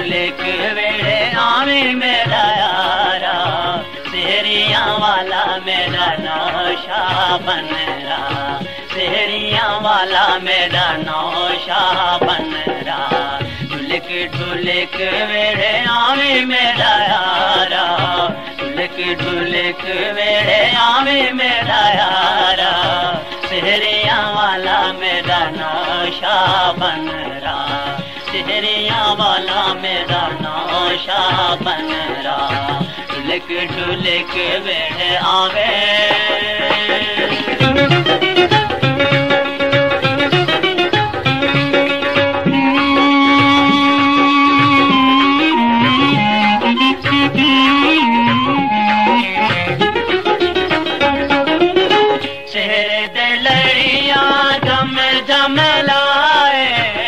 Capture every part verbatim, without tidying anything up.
ढोलक वेड़े आवे मेरा यारा, सेहरिया वाला मेरा नौशा बन रहा, सेहरिया वाला मेरा नौशा बन रहा। ढोलक ढोलक वेड़े आवे मेरा यारा, ढोलक ढोलक वेड़े आवे मेरा यारा, सेहरिया वाला मेरा नौशा बन रहा, सेहरिया वाला मेरा नौशा बन रहा। ढोलक ढोलक वेड़े आवे शहर दे लड़िया जम जम लाए,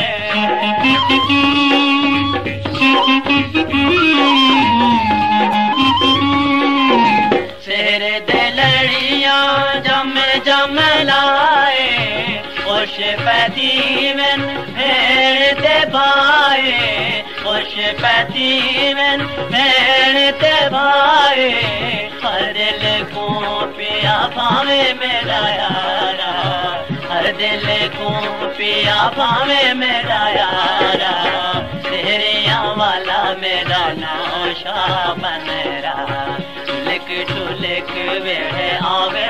शहर दे लड़िया जम जम लाए, खुश पैदी में भेड़ ते भाए, खुश पैदी में भेड़ ते भाए। हर दिल को पिया भावे मेरा यारा, हर दिल को पिया भावे मेरा यारा, सेहरिया वाला मेरा नौशा बन रहा। ढोलक ढोलक वेड़े आवे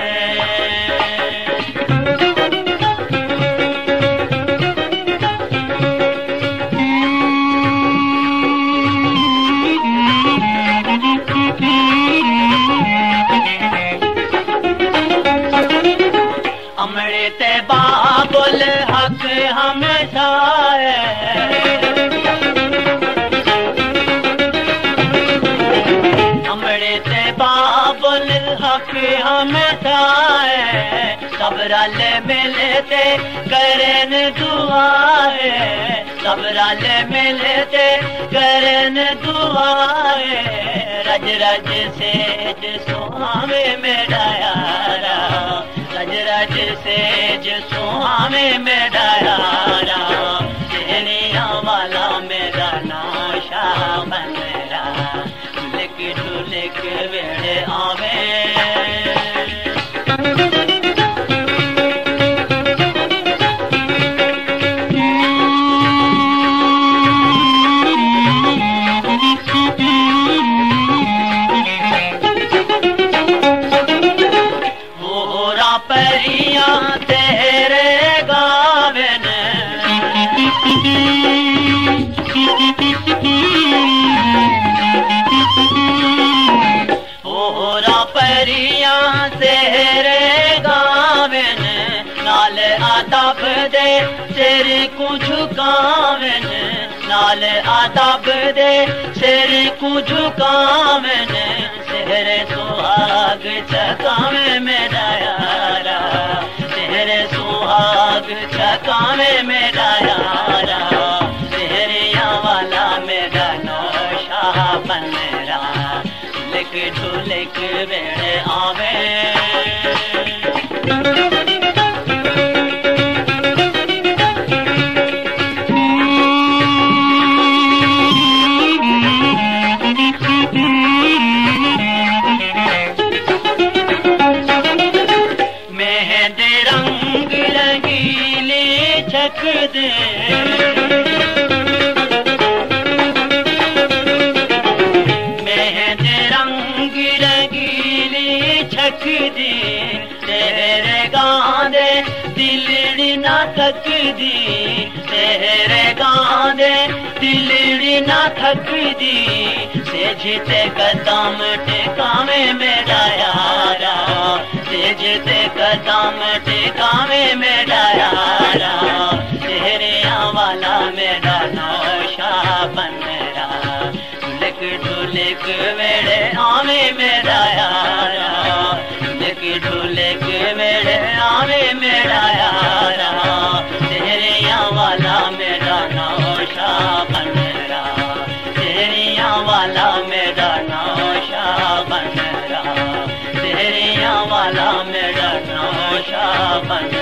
अमृत बाबुल हक हमेशा है, अमृत बाबुल हक हमेशा है। सब रल मिलते करन दुआए, सब रल मिलते करन दुआए। रज रज सेज सुहावे मेरा यारा, रज रज सेज सुहावे मेरा यारा, सेहरिया वाला मेरा नौशा बन रहा। ढोलक ढोलक वेड़े आवे परिया तेरे गावन, होरा परिया तेरे गावन, नाल आदब दे सिर को झुकावन, नाल आदब दे सिर को झुकावन। सेहर सुहाग चकावे मेरा यारा, सेहर सुहाग चकावे मेरा यारा, सेहरिया वाला मेरा नौशा बन रहा। ढोलक ढोलक वेड़े आवे छक दे, मेहंद रंग रंगीली छक दी। तेरे गांदे दिलड़ी ना थक दी, तेरे गांदे दिलड़ी ना थक दी। सेजते कदम टिकावे मेरा यारा, सेजते कदम टिकावे मेरा यारा, सेहरिया वाला मेरा नौशा बन रहा। ढोलक ढोलक वेड़े आवे मेरा यारा, ढोलक ढोलक वेड़े आवे मेरा यारा, सेहरिया वाला मेरा नौशा बन रहा, सेहरिया वाला मेरा नौशा बन रहा, सेहरिया वाला मेरा नौशा बन